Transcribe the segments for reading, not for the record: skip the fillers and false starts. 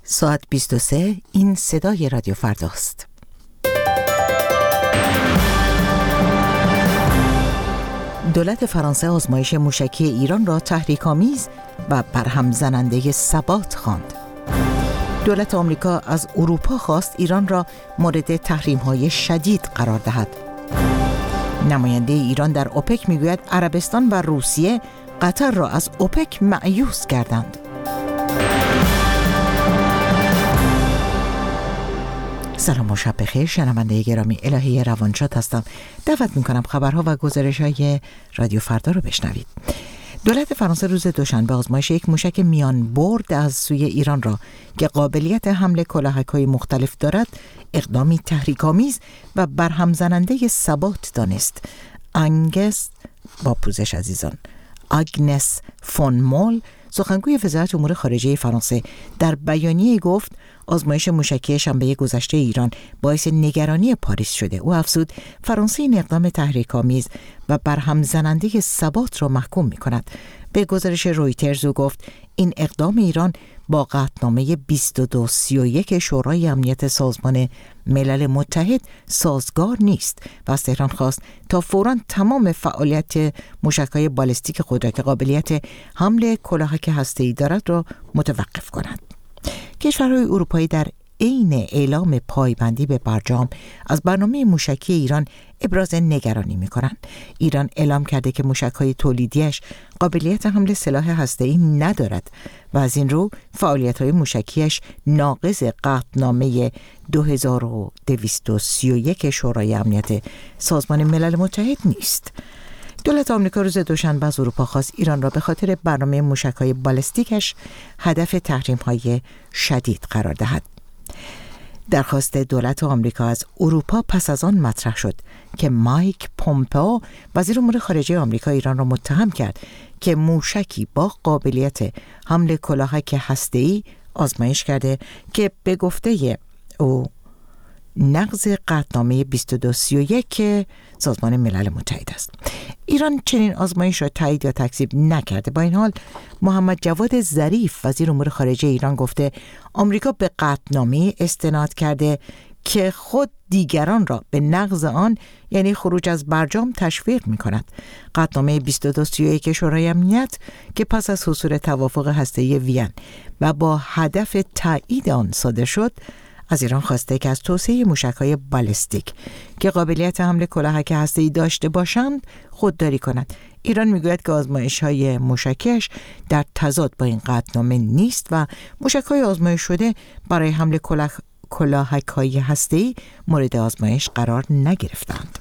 ساعت 23 این صدای رادیو فرداست. دولت فرانسه آزمایش موشکی ایران را تحریک‌آمیز و برهم زننده ثبات خواند. دولت آمریکا از اروپا خواست ایران را مورد تحریم‌های شدید قرار دهد. نماینده ایران در اوپک میگوید عربستان و روسیه قطر را از اوپک مایوس کردند. سلام و شب بخیر. شنونده گرامی، الهه روانشاد هستم. دعوت میکنم خبرها و گزارش‌های رادیو فردا رو بشنوید. دولت فرانسه روز دوشنبه آزمایش یک موشک میان برد از سوی ایران را که قابلیت حمل کلاهک‌های مختلف دارد اقدامی تحریک‌آمیز و برهم زننده ثبات دانست. آگنس فون مول، سخنگوی وزارت امور خارجه فرانسه، در بیانیه گفت آزمایش موشکی شنبه گذشته ایران باعث نگرانی پاریس شده. او افزود فرانسه این اقدام تحریک‌آمیز و برهم زننده ثبات را محکوم می‌کند. به گزارش رویترز او گفت این اقدام ایران با قطعنامه 2231 شورای امنیت سازمان ملل متحد سازگار نیست و از تهران خواست تا فوراً تمام فعالیت موشک‌های بالستیک خود را که قابلیت حمل کلاهک هسته‌ای دارد را متوقف کند. کشورهای اروپایی در عین اعلام پایبندی به برجام از برنامه موشکی ایران ابراز نگرانی می‌کنند. ایران اعلام کرده که موشک‌های تولیدیش قابلیت حمل سلاح هسته‌ای ندارد و از این رو فعالیت‌های موشکیش ناقض قطعنامه 2231 شورای امنیت سازمان ملل متحد نیست. دولت آمریکا روز دوشنبه از اروپا خواست ایران را به خاطر برنامه موشک‌های بالستیکش هدف تحریم‌های شدید قرار دهد. درخواست دولت آمریکا از اروپا پس از آن مطرح شد که مایک پومپئو، وزیر امور خارجه آمریکا، ایران را متهم کرد که موشکی با قابلیت حمل کلاهک هسته‌ای آزمایش کرده که به گفته او نقض قطعنامه 2231 سازمان ملل متحد است. ایران چنین آزمایش را تایید یا تکذیب نکرده. با این حال محمد جواد ظریف، وزیر امور خارجه ایران، گفته آمریکا به قطعنامه استناد کرده که خود دیگران را به نقض آن، یعنی خروج از برجام، تشویق می کند. قطعنامه 2231 شورای امنیت که پس از حصول توافق هسته‌ای وین و با هدف تایید آن صادر شد، از ایران خواسته که از توسعه موشک‌های بالستیک که قابلیت حمل کلاهک هسته‌ای داشته باشند خودداری کند. ایران میگوید که آزمایش‌های موشکیش در تضاد با این قطعنامه نیست و موشک‌های آزمایش شده برای حمل کلاهک‌های هسته‌ای مورد آزمایش قرار نگرفتند.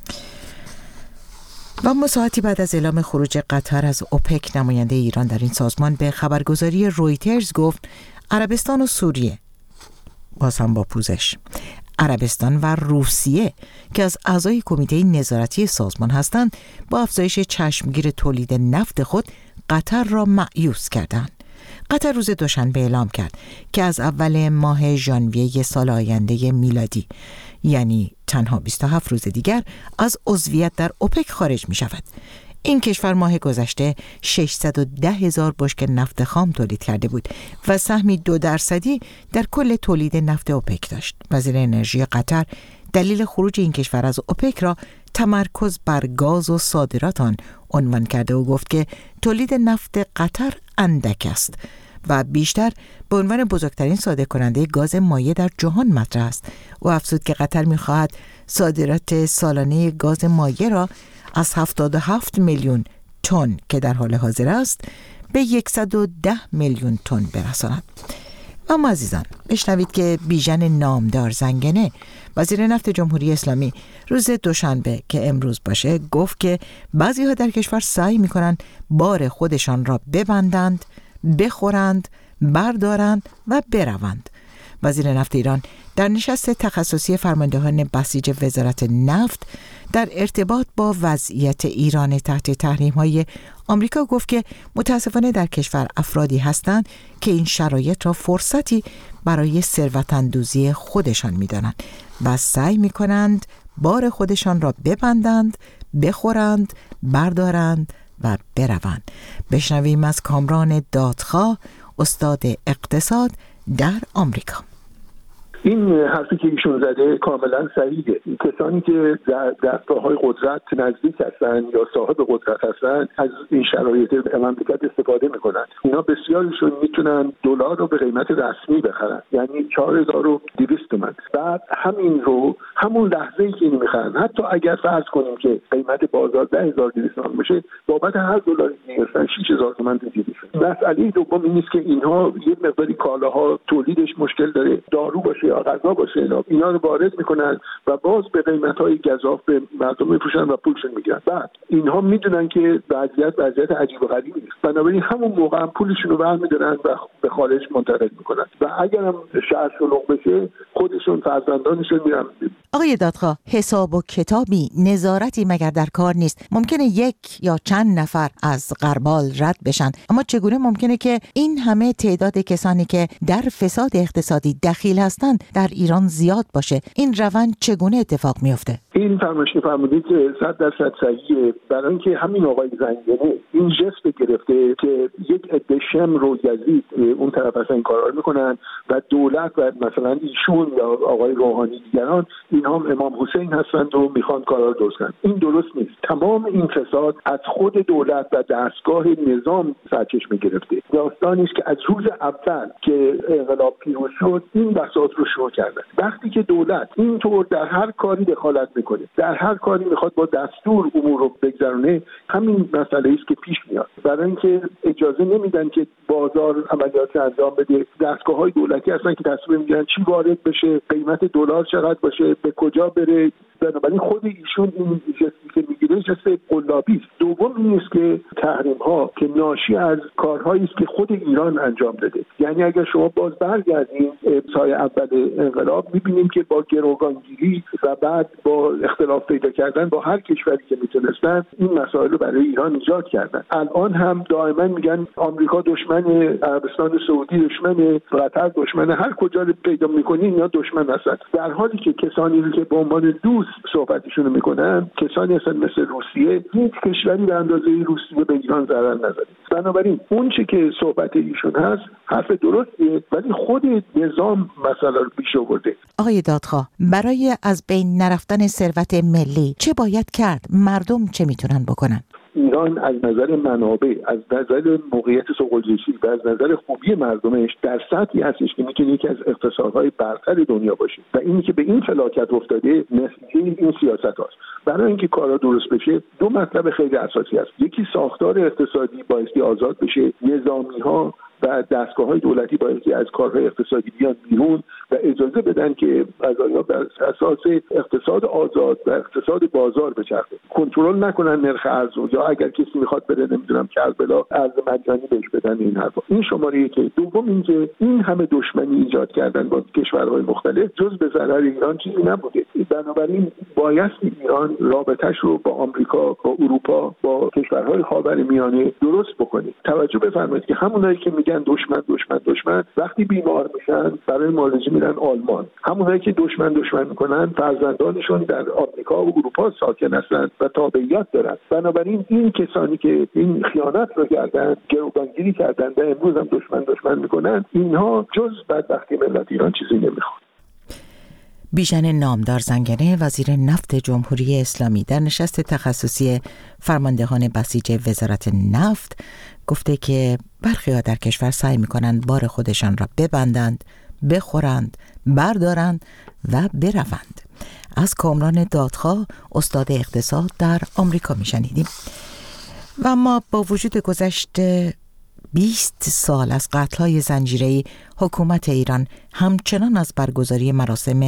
و اما ساعتی بعد از اعلام خروج قطر از اوپک، نماینده ایران در این سازمان به خبرگزاری رویترز گفت عربستان و سوریه، باز هم با پوزش، عربستان و روسیه که از اعضای کمیته نظارتی سازمان هستند با افزایش چشمگیر تولید نفت خود قطر را مایوس کردند. قطر روز دوشنبه اعلام کرد که از اول ماه ژانویه سال آینده میلادی، یعنی تنها 27 روز دیگر، از عضویت در اوپک خارج می شود. این کشور ماه گذشته 610,000 بشکه نفت خام تولید کرده بود و سهمی 2% در کل تولید نفت اوپک داشت. وزیر انرژی قطر دلیل خروج این کشور از اوپک را تمرکز بر گاز و صادرات آن عنوان کرده و گفت که تولید نفت قطر اندک است و بیشتر به عنوان بزرگترین صادرکننده گاز مایع در جهان مطرح است. او افزود که قطر می‌خواهد صادرات سالانه گاز مایع را از 77 میلیون تن که در حال حاضر است به 110 میلیون تن برساند. اما عزیزان، بشنوید که بیژن نامدار زنگنه، وزیر نفت جمهوری اسلامی، روز دوشنبه که امروز باشه گفت که بعضی‌ها در کشور سعی می‌کنند بار خودشان را ببندند، بخورند، بردارند و بروند. وزیر نفت ایران در نشست تخصصی فرماندهان بسیج وزارت نفت در ارتباط با وضعیت ایران تحت تحریم‌های آمریکا گفت که متاسفانه در کشور افرادی هستند که این شرایط را فرصتی برای ثروت‌اندوزی خودشان می‌دانند و سعی می‌کنند بار خودشان را ببندند، بخورند، بردارند و بروند. بشنویم از کامران دادخواه، استاد اقتصاد، در آمریکا. این حرفی که ایشون زده کاملا صحیحه. کسانی که در دستگاه‌های قدرت نزدیک هستن یا صاحب قدرت هستن از این شرایط مملکت استفاده میکنن. اینا بسیارشون میتونن دلار رو به قیمت رسمی بخرن، یعنی 4200 تومان. بعد همین رو همون لحظه‌ای که اینو میخرن، حتی اگر فرض کنیم که قیمت بازار 10200 تومان باشه، بابت هر دلاری میگیرن 6000 تومان میگیرن. مسئله دوم این است که اینها یه مقداری کالاها تولیدش مشکل داره، دارو باشه یا غذا باشه، اینا رو وارد میکنن و باز به قیمت‌های گزاف به مردم میفروشن و پولشون میگیرن. بعد اینها میدونن که وضعیت عجیب و غریبی است، بنابراین همون موقع هم پولشون رو برمی‌دارن و به خارج منتقل میکنن و اگر هم شهر شلوغ بشه خودشون فرزندانشون میرن. آقای دادخواه، حساب و کتابی، نظارتی مگر در کار نیست؟ ممکنه یک یا چند نفر از غربال رد بشن، اما چگونه ممکنه که این همه تعداد کسانی که در فساد اقتصادی دخیل هستند در ایران زیاد باشه؟ این روند چگونه اتفاق میفته؟ این فرمودید 100% صحیحه. برای اینکه همین آقای زنگنه این جست گرفته که یک عده شم رو یزید اون طرف اصلا این کارا رو میکنن و دولت و مثلا ایشون یا آقای روحانی دیگران اینها امام حسین هستند و میخوان کارا رو درست کنن. این درست نیست. تمام این فساد از خود دولت و دستگاه نظام سرچشمه گرفته. داستانی است که از روز اول که انقلاب پیروز شد این بساط رو شروع کرده. وقتی که دولت اینطور در هر کاری دخالت میکنه، در هر کاری میخواد با دستور امور رو بگذرونه، همین مسئله است که پیش میاد. برای اینکه اجازه نمیدن که بازار عملیات انجام بده. دستگاه‌های دولتی هستن که تصمیم میگیرن چی وارد بشه، قیمت دلار چقدر باشه، به کجا بره. بنابراین خود ایشون این جستی که میگیره جست قلابی است. دوم این است که تحریم ها که ناشی از کارهایی است که خود ایران انجام داده. یعنی اگر شما باز برگردیم سال اول انقلاب میبینیم که با گروگانگیری و بعد با اختلاف پیدا کردن با هر کشوری که میتونستن این مسائل رو برای ایران ایجاد کردن. الان هم دائما میگن آمریکا دشمن، عربستان سعودی دشمن، قطر دشمن، هر کجا رو پیدا میکنین اینا دشمن هستن. در حالی که کسانی که به عنوان دوست صحبتشون میکنن کسانی هستن مثل روسیه. هیچ کشوری به اندازه روسیه به ایران ضرر نزده. بنابراین اون چه که صحبت ایشون هست حرف درستیه، ولی خود نظام مسئله رو پیش آورده. آقای دادخواه، برای از بین نرفتن ثروت ملی چه باید کرد؟ مردم چه میتونن بکنن؟ ایران از نظر منابع، از نظر موقعیت سوق‌الجوشی و از نظر خوبی مردمش در سطحی هستش که میتونه یکی از اقتصادهای برتر دنیا باشه و اینی که به این فلاکت افتاده نتیجه این سیاست هاست. برای اینکه کارا درست بشه دو مطلب خیلی اساسی هست. یکی ساختار اقتصادی بایستی آزاد بشه، نظامی ها و دستگاه‌های دولتی بایستی از کارهای اقتصادی بیان بیرون و اجازه بدن که قضایا بر اساس اقتصاد آزاد و اقتصاد بازار بچرخه. کنترل نکنن نرخ ارز یا اگر کسی میخواد بره نمیدونم کربلا ارز مجانی بهش بدن. این حرفا این شماره یکی. دوم اینکه این همه دشمنی ایجاد کردن با کشورهای مختلف جز به ضرر ایران چیزی نبوده. بنابراین باید ایران رابطه‌اش رو با آمریکا، با اروپا، با کشورهای خاورمیانه درست بکنه. توجه بفرمایید که همونایی که میگن دشمن وقتی بیمار میشن برای معالجه میرن آلمان. همونایی که دشمن میکنن فرزندانشون در آمریکا و اروپا ساکن هستن و تابعیت دارن. بنابراین این کسانی که این خیانت رو کردن، گروگانگیری کردن و امروز هم دشمن میکنن، اینها جز بدبختی ملت ایران چیزی نمیخوان. بیژن نامدار زنگنه، وزیر نفت جمهوری اسلامی، در نشست تخصصی فرماندهان بسیج وزارت نفت گفته که برخی‌ها در کشور سعی می‌کنند بار خودشان را ببندند، بخورند، بردارند و بروند. از کامران دادخواه، استاد اقتصاد در آمریکا میشنیدیم. و ما با وجود گذشت 20 سال از قتل‌های زنجیره‌ای، حکومت ایران همچنان از برگزاری مراسم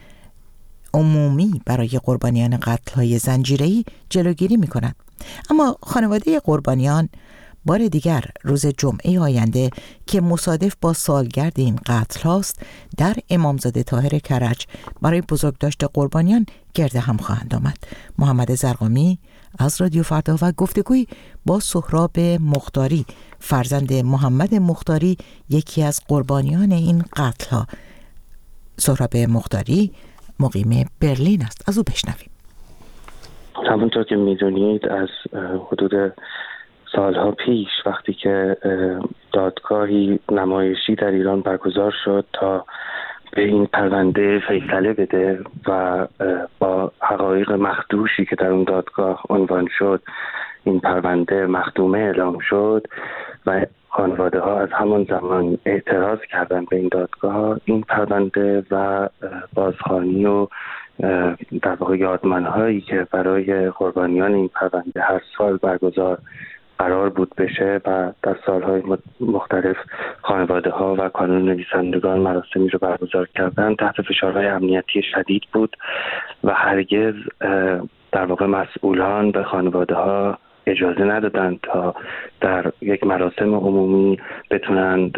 عمومی برای قربانیان قتل‌های زنجیره‌ای جلوگیری می‌کند. اما خانواده قربانیان بار دیگر روز جمعه آینده که مصادف با سالگرد این قتل هاست در امامزاده طاهر کرج برای بزرگداشت قربانیان گرد هم خواهند آمد. محمد زرقامی از رادیو فردا و گفتگوی با سهراب مختاری، فرزند محمد مختاری، یکی از قربانیان این قتل ها. سهراب مختاری مقیم برلین است. از او بشنویم. همونطور که میدونید از حدود سالها پیش وقتی که دادگاهی نمایشی در ایران برگزار شد تا به این پرونده فیصله بده و با حقایق مخدوشی که در اون دادگاه عنوان شد این پرونده مختومه اعلام شد و خانواده ها از همون زمان اعتراض کردن به این دادگاه، این پرونده و بازخوانی و در واقع یادمانهایی که برای قربانیان این پرونده هر سال برگزار قرار بود بشه و در سالهای مختلف خانواده ها و کانون نویسندگان مراسمی رو برگزار کردن، تحت فشارهای امنیتی شدید بود و هرگز در واقع مسئولان به خانواده ها اجازه ندادند تا در یک مراسم عمومی بتونند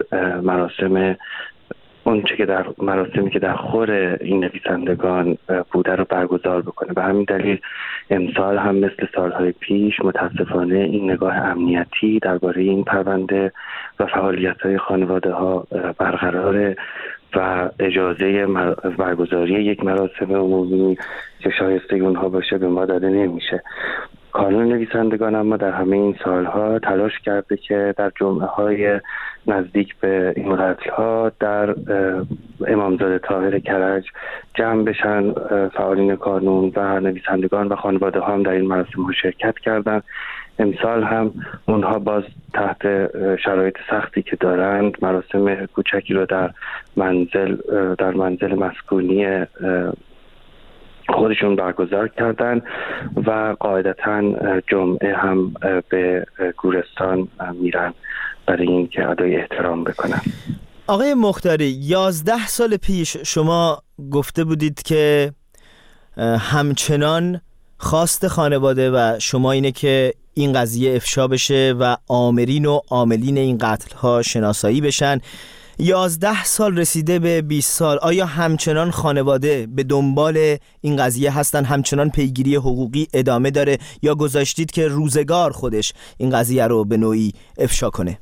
مراسمی که در خور این نویسندگان بوده رو برگزار بکنه. به همین دلیل امسال هم مثل سالهای پیش متاسفانه این نگاه امنیتی درباره این پرونده و فعالیت‌های خانواده ها برقراره و اجازه برگزاری یک مراسم عمومی که شایسته اونها باشه به ما داده نمیشه. کانون نویسندگان اما در همه این سالها تلاش کرده که در جمعه‌های نزدیک به این قتل‌ها در امامزاده طاهر کرج جمع بشن فعالین کانون و نویسندگان و خانواده ها هم در این مراسم شرکت کردند. امسال هم اونها باز تحت شرایط سختی که دارند مراسم کوچکی رو در منزل مسکونی خودشون برگزار کردن و قاعدتاً جمعه هم به گورستان میرن برای این که ادای احترام بکنن. آقای مختاری، 11 سال پیش شما گفته بودید که همچنان خواست خانواده و شما اینه که این قضیه افشا بشه و آمرین و عاملین این قتل ها شناسایی بشن. 11 سال رسیده به 20 سال، آیا همچنان خانواده به دنبال این قضیه هستن؟ همچنان پیگیری حقوقی ادامه داره یا گذاشتید که روزگار خودش این قضیه رو به نوعی افشا کنه؟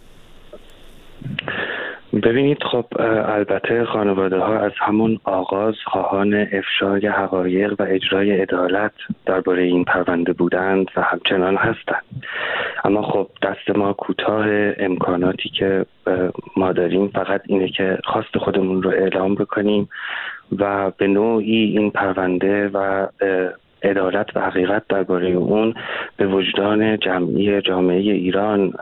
ببینید، خب البته خانواده ها از همون آغاز خواهان افشای حقایق و اجرای عدالت درباره این پرونده بودند و همچنان هستند. اما خب دست ما کوتاه، امکاناتی که ما داریم فقط اینه که خواست خودمون رو اعلام بکنیم و به نوعی این پرونده و عدالت و حقیقت درباره اون به وجدان جمعی جامعه ایران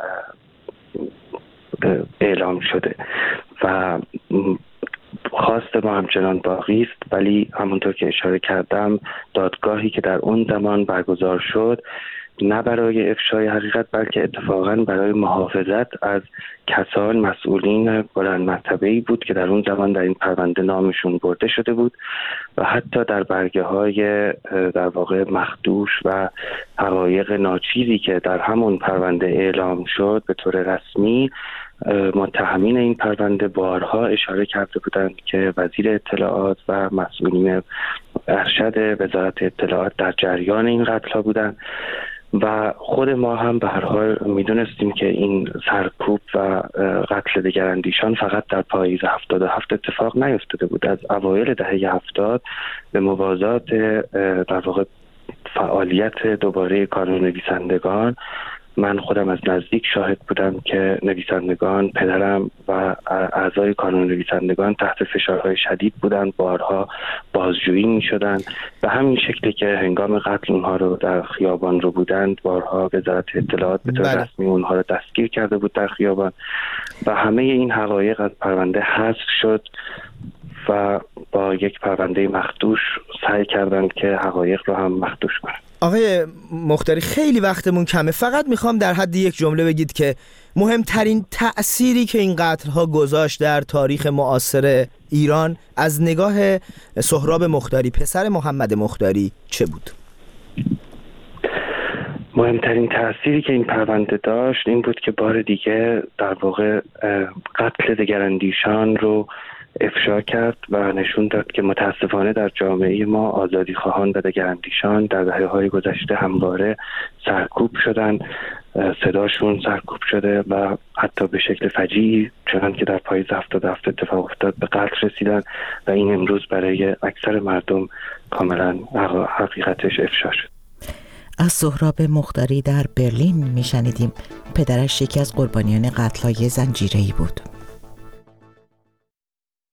اعلام شده و خواست ما همچنان باقی است. ولی همونطور که اشاره کردم، دادگاهی که در اون زمان برگزار شد نه برای افشای حقیقت بلکه اتفاقاً برای محافظت از کسان مسئولین بلند مرتبه‌ای بود که در اون زمان در این پرونده نامشون برده شده بود و حتی در برگه‌های در واقع مخدوش و حقایق ناچیزی که در همون پرونده اعلام شد به طور رسمی، متهمین این پرونده بارها اشاره کرده بودند که وزیر اطلاعات و مسئولین ارشد وزارت اطلاعات در جریان این قتل‌ها بودند و خود ما هم به هر حال میدونستیم که این سرکوب و قتل دگراندیشان فقط در پاییز 77 اتفاق نیفتاده بود. از اوایل دهه 70 به موازات در واقع فعالیت دوباره کانون نویسندگان من خودم از نزدیک شاهد بودم که نویسندگان، پدرم و اعضای کانون نویسندگان تحت فشارهای شدید بودند، بارها بازجویی می شدند و همین شکلی که هنگام قتل اونها رو در خیابان رو بودند، بارها وزارت اطلاعات به طور رسمی اونها رو دستگیر کرده بود در خیابان و همه این حقایق از پرونده حذف شد و با یک پرونده مخدوش سعی کردند که حقایق رو هم مخدوش کنند. آقای مختاری، خیلی وقتمون کمه، فقط میخوام در حد یک جمله بگید که مهمترین تأثیری که این قتل‌ها گذاشت در تاریخ معاصر ایران از نگاه سهراب مختاری، پسر محمد مختاری، چه بود؟ مهمترین تأثیری که این پرونده داشت این بود که بار دیگه در واقع قتل دگراندیشان رو افشا کرد و نشون داد که متاسفانه در جامعه ما آزادی خواهان و دگراندیشان در دهه‌های گذشته همواره سرکوب شدن، صداشون سرکوب شده و حتی به شکل فجیعی چنان که در پاییز 77 اتفاق افتاد به قتل رسیدن و این امروز برای اکثر مردم کاملا حقیقتش افشا شد. از سهراب مختاری در برلین میشنیدیم. پدرش یکی از قربانیان قتل‌های زنجیره‌ای بود.